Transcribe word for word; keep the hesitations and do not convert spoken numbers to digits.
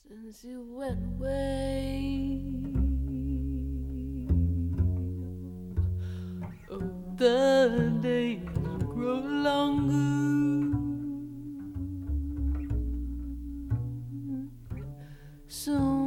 since you went away. Oh, the days grow longer, so